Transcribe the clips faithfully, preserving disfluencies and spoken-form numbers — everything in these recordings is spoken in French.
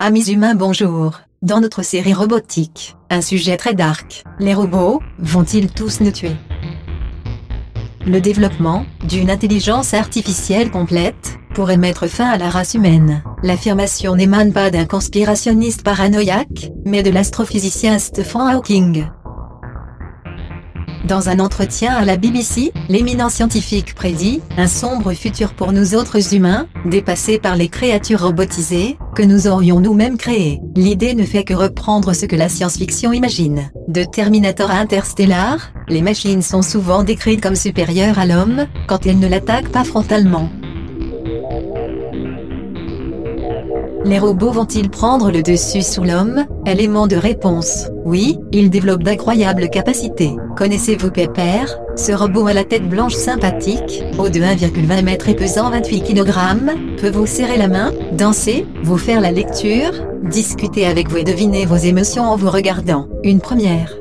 Amis humains, bonjour. Dans notre série robotique, un sujet très dark, les robots, vont-ils tous nous tuer? Le développement d'une intelligence artificielle complète pourrait mettre fin à la race humaine. L'affirmation n'émane pas d'un conspirationniste paranoïaque, mais de l'astrophysicien Stephen Hawking. Dans un entretien à la B B C, l'éminent scientifique prédit un sombre futur pour nous autres humains, dépassés par les créatures robotisées que nous aurions nous-mêmes créées. L'idée ne fait que reprendre ce que la science-fiction imagine. De Terminator à Interstellar, les machines sont souvent décrites comme supérieures à l'homme, quand elles ne l'attaquent pas frontalement. Les robots vont-ils prendre le dessus sur l'homme? Élément de réponse: oui, ils développent d'incroyables capacités. Connaissez-vous Pepper, ce robot à la tête blanche sympathique, haut de un virgule vingt mètres et pesant vingt-huit kilogrammes, peut vous serrer la main, danser, vous faire la lecture, discuter avec vous et deviner vos émotions en vous regardant. Une première.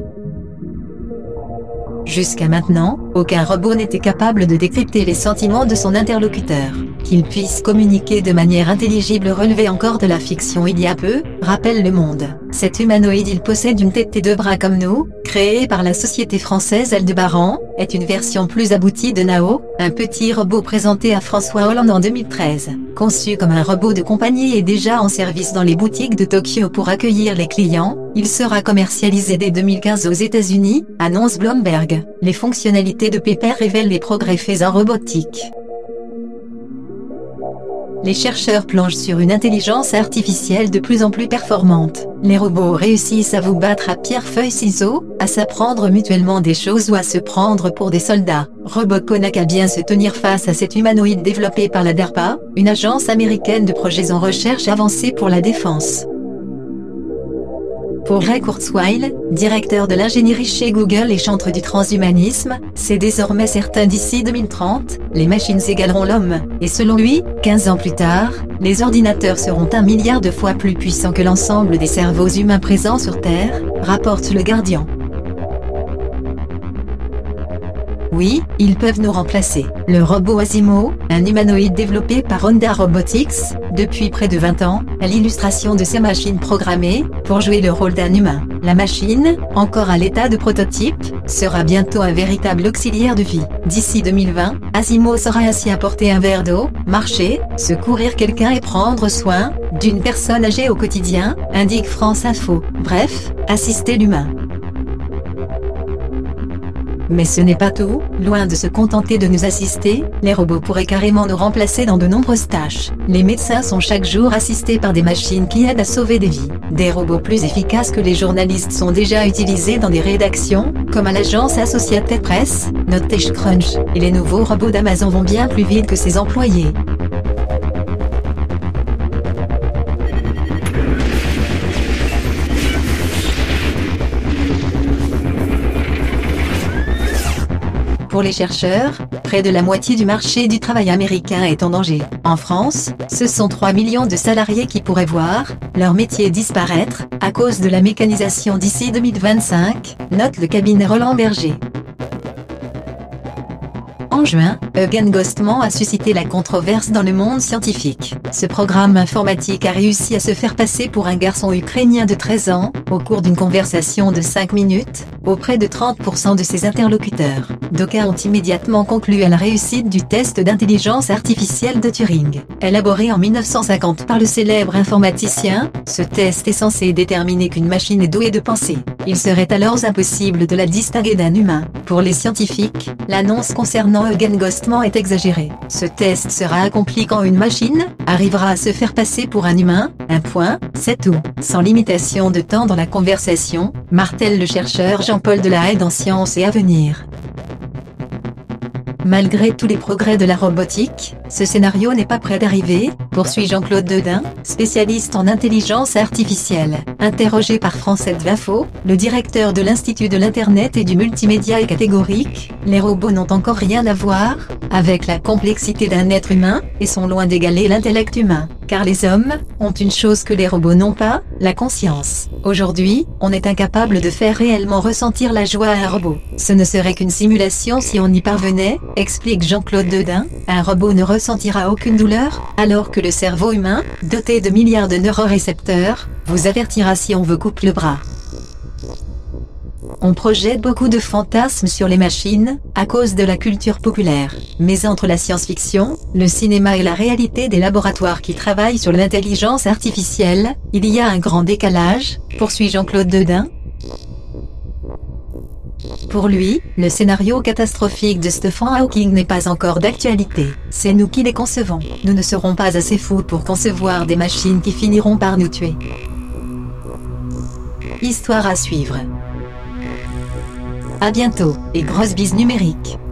Jusqu'à maintenant, aucun robot n'était capable de décrypter les sentiments de son interlocuteur. Qu'il puisse communiquer de manière intelligible relevait encore de la fiction il y a peu, rappelle Le Monde. Cet humanoïde, il possède une tête et deux bras comme nous, créé par la société française Aldebaran, est une version plus aboutie de Nao, un petit robot présenté à François Hollande en deux mille treize. Conçu comme un robot de compagnie et déjà en service dans les boutiques de Tokyo pour accueillir les clients, il sera commercialisé dès deux mille quinze aux États-Unis, annonce Bloomberg. Les fonctionnalités de Pepper révèlent les progrès faits en robotique. Les chercheurs planchent sur une intelligence artificielle de plus en plus performante. Les robots réussissent à vous battre à pierre-feuille-ciseaux, à s'apprendre mutuellement des choses ou à se prendre pour des soldats. Robocon n'a qu'à bien se tenir face à cet humanoïde développé par la DARPA, une agence américaine de projets en recherche avancée pour la défense. Pour Ray Kurzweil, directeur de l'ingénierie chez Google et chantre du transhumanisme, c'est désormais certain, d'ici deux mille trente, les machines égaleront l'homme, et selon lui, quinze ans plus tard, les ordinateurs seront un milliard de fois plus puissants que l'ensemble des cerveaux humains présents sur Terre, rapporte Le Guardian. Oui, ils peuvent nous remplacer. Le robot Asimo, un humanoïde développé par Honda Robotics, depuis près de vingt ans, est l'illustration de ces machines programmées pour jouer le rôle d'un humain. La machine, encore à l'état de prototype, sera bientôt un véritable auxiliaire de vie. D'ici deux mille vingt, Asimo saura ainsi apporter un verre d'eau, marcher, secourir quelqu'un et prendre soin d'une personne âgée au quotidien, indique France Info. Bref, assister l'humain. Mais ce n'est pas tout, loin de se contenter de nous assister, les robots pourraient carrément nous remplacer dans de nombreuses tâches. Les médecins sont chaque jour assistés par des machines qui aident à sauver des vies. Des robots plus efficaces que les journalistes sont déjà utilisés dans des rédactions, comme à l'agence Associated Press, note TechCrunch, et les nouveaux robots d'Amazon vont bien plus vite que ses employés. Pour les chercheurs, près de la moitié du marché du travail américain est en danger. En France, ce sont trois millions de salariés qui pourraient voir leur métier disparaître à cause de la mécanisation d'ici deux mille vingt-cinq, note le cabinet Roland Berger. En juin, Eugen Gostman a suscité la controverse dans le monde scientifique. Ce programme informatique a réussi à se faire passer pour un garçon ukrainien de treize ans, au cours d'une conversation de cinq minutes, auprès de trente pour cent de ses interlocuteurs. D'aucuns ont immédiatement conclu à la réussite du test d'intelligence artificielle de Turing. Élaboré en mille neuf cent cinquante par le célèbre informaticien, ce test est censé déterminer qu'une machine est douée de pensée. Il serait alors impossible de la distinguer d'un humain. Pour les scientifiques, l'annonce concernant Eugen Gostman est exagérée. Ce test sera accompli quand une machine arrivera à se faire passer pour un humain, un point, c'est tout. Sans limitation de temps dans la conversation, martèle le chercheur Jean-Paul Delahaye dans Science et Avenir. Malgré tous les progrès de la robotique, ce scénario n'est pas près d'arriver, poursuit Jean-Claude Dedin, spécialiste en intelligence artificielle. Interrogé par France Info, le directeur de l'Institut de l'Internet et du Multimédia est catégorique: les robots n'ont encore rien à voir avec la complexité d'un être humain, et sont loin d'égaler l'intellect humain. Car les hommes ont une chose que les robots n'ont pas, la conscience. Aujourd'hui, on est incapable de faire réellement ressentir la joie à un robot. Ce ne serait qu'une simulation si on y parvenait, explique Jean-Claude Dedin. Un robot ne ressent ressentira aucune douleur, alors que le cerveau humain, doté de milliards de neurorécepteurs, vous avertira si on vous coupe le bras. On projette beaucoup de fantasmes sur les machines, à cause de la culture populaire. Mais entre la science-fiction, le cinéma et la réalité des laboratoires qui travaillent sur l'intelligence artificielle, il y a un grand décalage, poursuit Jean-Claude Dedin. Pour lui, le scénario catastrophique de Stephen Hawking n'est pas encore d'actualité. C'est nous qui les concevons. Nous ne serons pas assez fous pour concevoir des machines qui finiront par nous tuer. Histoire à suivre. À bientôt, et grosse bise numérique.